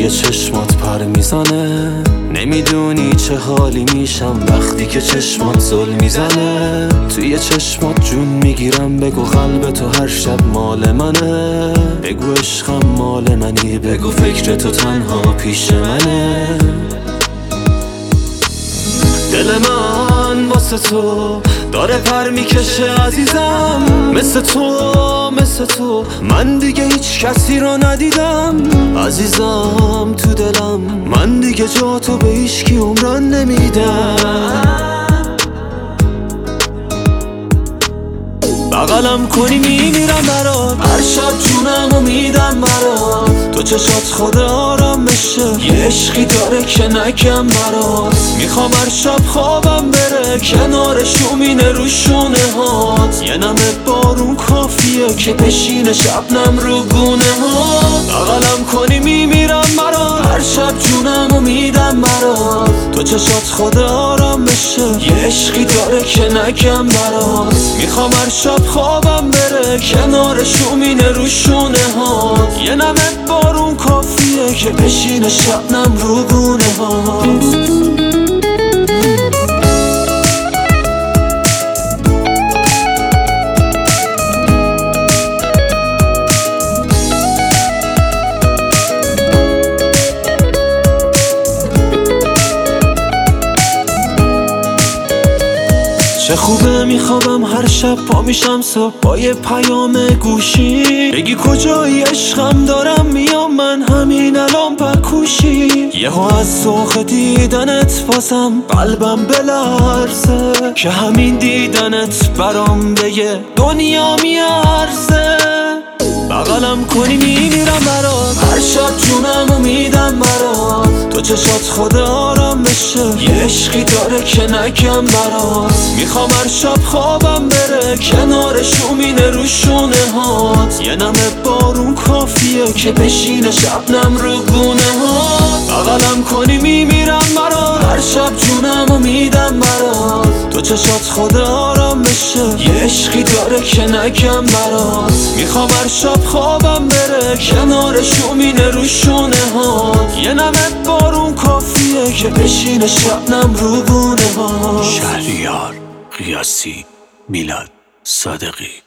توی چشمات پر میزنه. نمیدونی چه حالی میشم وقتی که چشمات زل میزنه. توی چشمات جون میگیرم، بگو قلب تو هر شب مال منه. بگو عشقم مال منی، بگو فکر تو تنها پیش منه. دل من واسه تو داره پر میکشه عزیزم. مثل تو من دیگه هیچ کسی رو ندیدم عزیزم. تو دلم من دیگه جا تو به هیچکی عمران نمیدم. بغلم کنی میمیرم برات، هر شب جونمو میدم برات. تو چشات خود آرام بشه، یه عشقی داره که نگم برات. میخوام هر شب خوابم بره کنار شومینه رو شونه هات. یه نمه بارون کافیه که بشینه شبنم رو گونه هات. بغلم کنی میمیرم برات، هر شب جونمو میدم برات. تو چشات خود آرام بشه، یه عشقی داره که نگم برات. میخوام هر شب خوابم بره کنار شومینه رو شونه هات. یه نمه بارون کافیه که بشینه شبنم رو گونه هات. چه خوبه میخوابم هر شب پا میشم صبح با یه پیام گوشی. بگی کجایی عشقم دارم میام من همین الان پکوشی. یهو از ذوق دیدنت بازم قلبم بلرزه، که همین دیدنت برام به یه دنیا میارزه. بغلم کنی میمیرم برات، هر شب جونمو میدم برات. تو چشات خود آرام بشه، یه عشقی داره که نگم برات. میخوام هر شب خوابم بره کنار شومینه رو شونه هات. یه نمه بارون کافیه که بشینه شبنم رو گونه هات. بغلم کنی میمیرم برات، هر شب جونمو میدم برات. تو چشات خود آرام بشه، یه عشقی داره که نگم برات. میخوام هر شب خوابم بره کنار شومینه رو شونه هات. یه نمه بارون کافیه که بشینه شبنم رو گونه هات. شهریار قیاسی، میلاد صادقی.